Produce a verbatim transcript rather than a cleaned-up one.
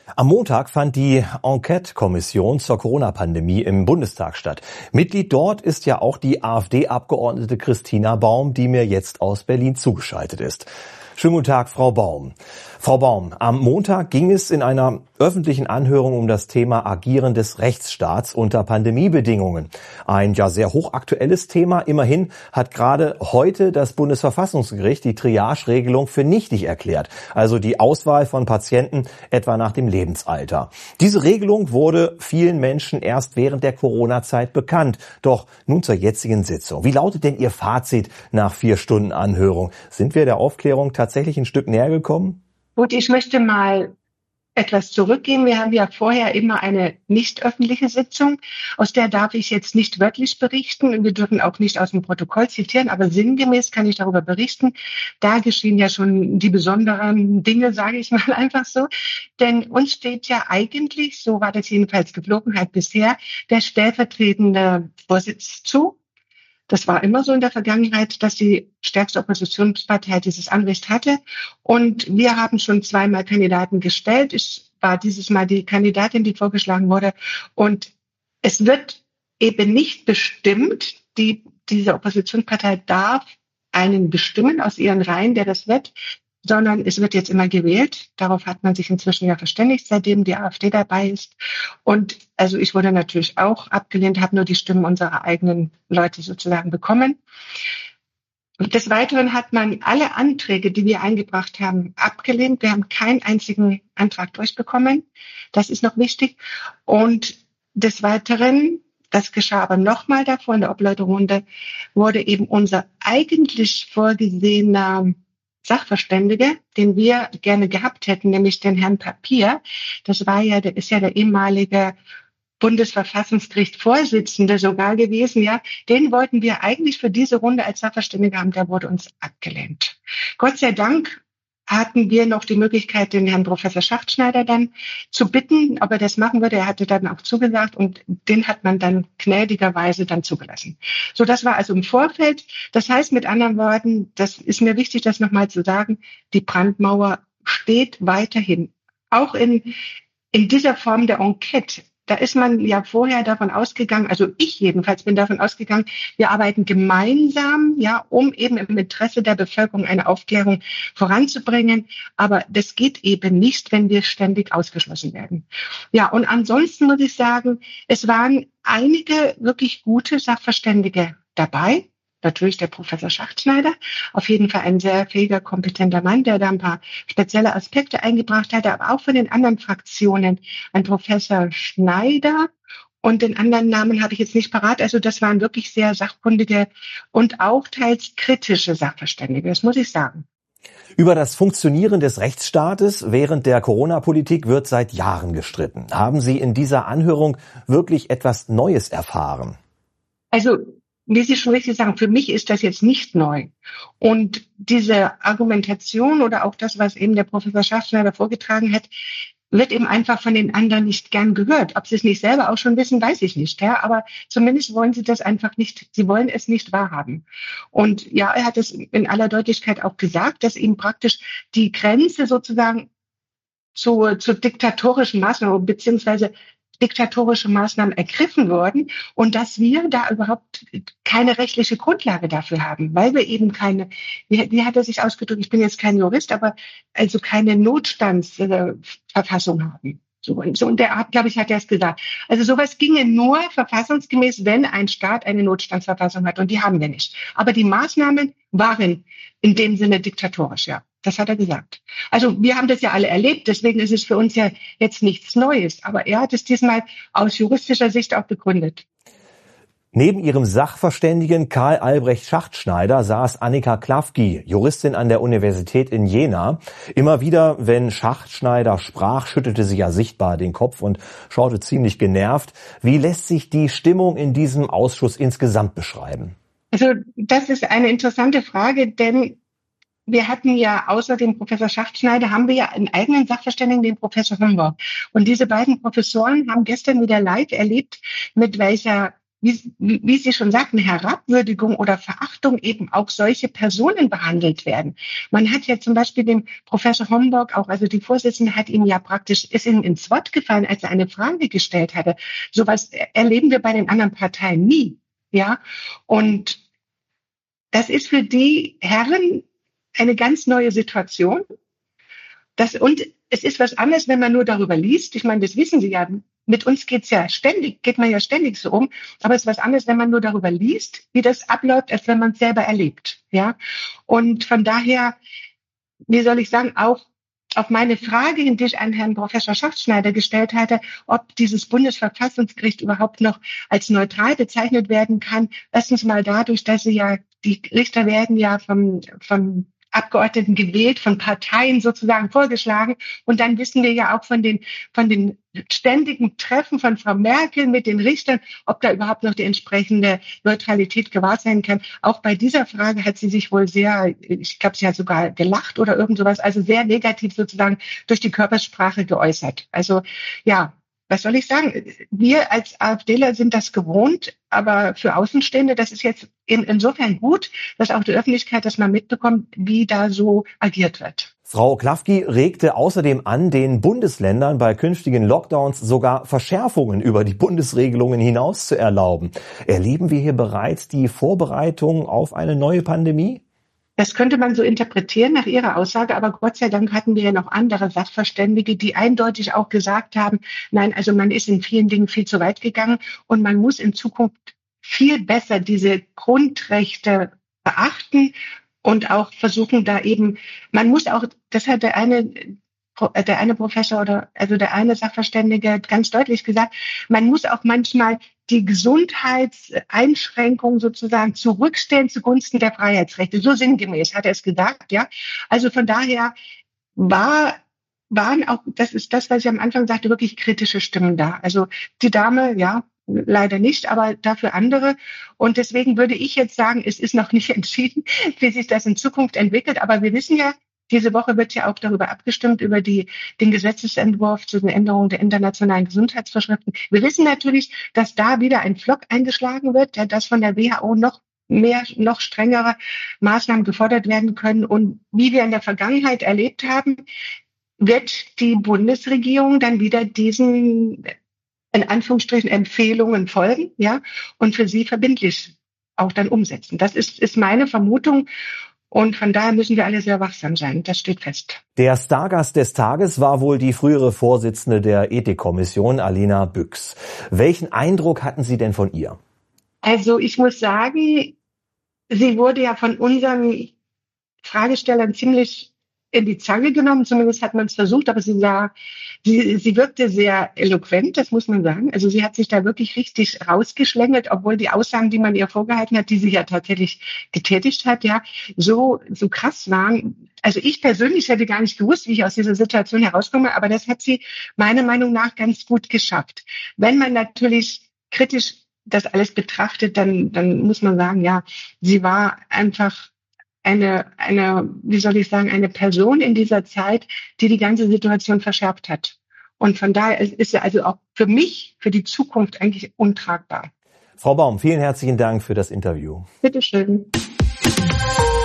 Am Montag fand die Enquete-Kommission zur Corona-Pandemie im Bundestag statt. Mitglied dort ist ja auch die AfD-Abgeordnete Christina Baum, die mir jetzt aus Berlin zugeschaltet ist. Schönen guten Tag, Frau Baum. Frau Baum, am Montag ging es in einer öffentlichen Anhörung um das Thema Agieren des Rechtsstaats unter Pandemiebedingungen. Ein ja sehr hochaktuelles Thema. Immerhin hat gerade heute das Bundesverfassungsgericht die Triage-Regelung für nichtig erklärt, also die Auswahl von Patienten etwa nach dem Lebensalter. Diese Regelung wurde vielen Menschen erst während der Corona-Zeit bekannt. Doch nun zur jetzigen Sitzung. Wie lautet denn Ihr Fazit nach vier Stunden Anhörung? Sind wir der Aufklärung tatsächlich ein Stück näher gekommen? Gut, ich möchte mal etwas zurückgehen. Wir haben ja vorher immer eine nicht öffentliche Sitzung, aus der darf ich jetzt nicht wörtlich berichten. Wir dürfen auch nicht aus dem Protokoll zitieren, aber sinngemäß kann ich darüber berichten. Da geschehen ja schon die besonderen Dinge, sage ich mal einfach so. Denn uns steht ja eigentlich, so war das jedenfalls Gepflogenheit bisher, der stellvertretende Vorsitz zu. Das war immer so in der Vergangenheit, dass die stärkste Oppositionspartei dieses Anrecht hatte. Und wir haben schon zweimal Kandidaten gestellt. Ich war dieses Mal die Kandidatin, die vorgeschlagen wurde. Und es wird eben nicht bestimmt, die, diese Oppositionspartei darf einen bestimmen aus ihren Reihen, der das wird, sondern es wird jetzt immer gewählt. Darauf hat man sich inzwischen ja verständigt, seitdem die AfD dabei ist. Und also ich wurde natürlich auch abgelehnt, habe nur die Stimmen unserer eigenen Leute sozusagen bekommen. Und des Weiteren hat man alle Anträge, die wir eingebracht haben, abgelehnt. Wir haben keinen einzigen Antrag durchbekommen. Das ist noch wichtig. Und des Weiteren, das geschah aber nochmal davor in der Obleuterunde, wurde eben unser eigentlich vorgesehener Sachverständige, den wir gerne gehabt hätten, nämlich den Herrn Papier. Das war ja, der ist ja der ehemalige Bundesverfassungsgericht-Vorsitzende sogar gewesen, ja. Den wollten wir eigentlich für diese Runde als Sachverständige haben, der wurde uns abgelehnt. Gott sei Dank hatten wir noch die Möglichkeit, den Herrn Professor Schachtschneider dann zu bitten, ob er das machen würde. Er hatte dann auch zugesagt und den hat man dann gnädigerweise dann zugelassen. So, das war also im Vorfeld. Das heißt mit anderen Worten, das ist mir wichtig, das nochmal zu sagen, die Brandmauer steht weiterhin. Auch in, in dieser Form der Enquete. Da ist man ja vorher davon ausgegangen, also ich jedenfalls bin davon ausgegangen, wir arbeiten gemeinsam, ja, um eben im Interesse der Bevölkerung eine Aufklärung voranzubringen. Aber das geht eben nicht, wenn wir ständig ausgeschlossen werden. Ja, und ansonsten muss ich sagen, es waren einige wirklich gute Sachverständige dabei. Natürlich der Professor Schachtschneider, auf jeden Fall ein sehr fähiger, kompetenter Mann, der da ein paar spezielle Aspekte eingebracht hat, aber auch von den anderen Fraktionen ein Professor Schneider und den anderen Namen habe ich jetzt nicht parat. Also das waren wirklich sehr sachkundige und auch teils kritische Sachverständige, das muss ich sagen. Über das Funktionieren des Rechtsstaates während der Corona-Politik wird seit Jahren gestritten. Haben Sie in dieser Anhörung wirklich etwas Neues erfahren? Also wie Sie schon richtig sagen, für mich ist das jetzt nicht neu. Und diese Argumentation oder auch das, was eben der Professor Schachtschneider vorgetragen hat, wird eben einfach von den anderen nicht gern gehört. Ob sie es nicht selber auch schon wissen, weiß ich nicht. Ja, aber zumindest wollen sie das einfach nicht, sie wollen es nicht wahrhaben. Und ja, er hat es in aller Deutlichkeit auch gesagt, dass ihm praktisch die Grenze sozusagen zu, zu diktatorischen Maßnahmen beziehungsweise diktatorische Maßnahmen ergriffen wurden und dass wir da überhaupt keine rechtliche Grundlage dafür haben, weil wir eben keine, wie, wie hat er sich ausgedrückt, ich bin jetzt kein Jurist, aber also keine Notstandsverfassung äh, haben. So, und, so, und der Art, glaube ich, hat er es gesagt. Also sowas ginge nur verfassungsgemäß, wenn ein Staat eine Notstandsverfassung hat und die haben wir nicht. Aber die Maßnahmen waren in dem Sinne diktatorisch, ja. Das hat er gesagt. Also wir haben das ja alle erlebt, deswegen ist es für uns ja jetzt nichts Neues. Aber er hat es diesmal aus juristischer Sicht auch begründet. Neben ihrem Sachverständigen Karl Albrecht Schachtschneider saß Annika Klafki, Juristin an der Universität in Jena. Immer wieder, wenn Schachtschneider sprach, schüttelte sie ja sichtbar den Kopf und schaute ziemlich genervt. Wie lässt sich die Stimmung in diesem Ausschuss insgesamt beschreiben? Also das ist eine interessante Frage, denn wir hatten ja außer dem Professor Schachtschneider haben wir ja einen eigenen Sachverständigen, den Professor Homburg. Und diese beiden Professoren haben gestern wieder live erlebt, mit welcher wie, wie Sie schon sagten, Herabwürdigung oder Verachtung eben auch solche Personen behandelt werden. Man hat ja zum Beispiel dem Professor Homburg auch, also die Vorsitzende hat ihm ja praktisch, ist ihm ins Wort gefallen, als er eine Frage gestellt hatte. Sowas erleben wir bei den anderen Parteien nie, ja. Und das ist für die Herren eine ganz neue Situation. Das, und es ist was anderes, wenn man nur darüber liest. Ich meine, das wissen Sie ja. Mit uns geht's ja ständig, geht man ja ständig so um. Aber es ist was anderes, wenn man nur darüber liest, wie das abläuft, als wenn man es selber erlebt. Ja. Und von daher, wie soll ich sagen, auch auf meine Frage, die ich an Herrn Professor Schachtschneider gestellt hatte, ob dieses Bundesverfassungsgericht überhaupt noch als neutral bezeichnet werden kann. Erstens mal dadurch, dass sie ja, die Richter werden ja vom, vom Abgeordneten gewählt, von Parteien sozusagen vorgeschlagen. Und dann wissen wir ja auch von den, von den ständigen Treffen von Frau Merkel mit den Richtern, ob da überhaupt noch die entsprechende Neutralität gewahrt sein kann. Auch bei dieser Frage hat sie sich wohl sehr, ich glaube, sie hat sogar gelacht oder irgend sowas, also sehr negativ sozusagen durch die Körpersprache geäußert. Also ja, was soll ich sagen? Wir als AfDler sind das gewohnt, aber für Außenstehende, das ist jetzt in, insofern gut, dass auch die Öffentlichkeit das mal mitbekommt, wie da so agiert wird. Frau Klafki regte außerdem an, den Bundesländern bei künftigen Lockdowns sogar Verschärfungen über die Bundesregelungen hinaus zu erlauben. Erleben wir hier bereits die Vorbereitung auf eine neue Pandemie? Das könnte man so interpretieren nach Ihrer Aussage, aber Gott sei Dank hatten wir ja noch andere Sachverständige, die eindeutig auch gesagt haben, nein, also man ist in vielen Dingen viel zu weit gegangen und man muss in Zukunft viel besser diese Grundrechte beachten und auch versuchen, da eben, man muss auch, das hat der eine der eine Professor oder also der eine Sachverständige ganz deutlich gesagt, man muss auch manchmal die Gesundheitseinschränkungen sozusagen zurückstellen zugunsten der Freiheitsrechte. So sinngemäß hat er es gesagt, ja. Also von daher war, waren auch, das ist das, was ich am Anfang sagte, wirklich kritische Stimmen da. Also die Dame, ja, leider nicht, aber dafür andere. Und deswegen würde ich jetzt sagen, es ist noch nicht entschieden, wie sich das in Zukunft entwickelt. Aber wir wissen ja, diese Woche wird ja auch darüber abgestimmt, über die, den Gesetzesentwurf zu den Änderungen der internationalen Gesundheitsvorschriften. Wir wissen natürlich, dass da wieder ein Pflock eingeschlagen wird, ja, dass von der W H O noch mehr, noch strengere Maßnahmen gefordert werden können. Und wie wir in der Vergangenheit erlebt haben, wird die Bundesregierung dann wieder diesen, in Anführungsstrichen, Empfehlungen folgen, ja, und für sie verbindlich auch dann umsetzen. Das ist, ist meine Vermutung. Und von daher müssen wir alle sehr wachsam sein. Das steht fest. Der Stargast des Tages war wohl die frühere Vorsitzende der Ethikkommission, Alena Büchs. Welchen Eindruck hatten Sie denn von ihr? Also ich muss sagen, sie wurde ja von unseren Fragestellern ziemlich in die Zange genommen. Zumindest hat man es versucht, aber sie sah, sie, sie wirkte sehr eloquent, das muss man sagen. Also sie hat sich da wirklich richtig rausgeschlängelt, obwohl die Aussagen, die man ihr vorgehalten hat, die sie ja tatsächlich getätigt hat, ja, so, so krass waren. Also ich persönlich hätte gar nicht gewusst, wie ich aus dieser Situation herauskomme, aber das hat sie meiner Meinung nach ganz gut geschafft. Wenn man natürlich kritisch das alles betrachtet, dann, dann muss man sagen, ja, sie war einfach eine, eine, wie soll ich sagen, eine Person in dieser Zeit, die die ganze Situation verschärft hat. Und von daher ist sie also auch für mich, für die Zukunft eigentlich untragbar. Frau Baum, vielen herzlichen Dank für das Interview. Bitte schön.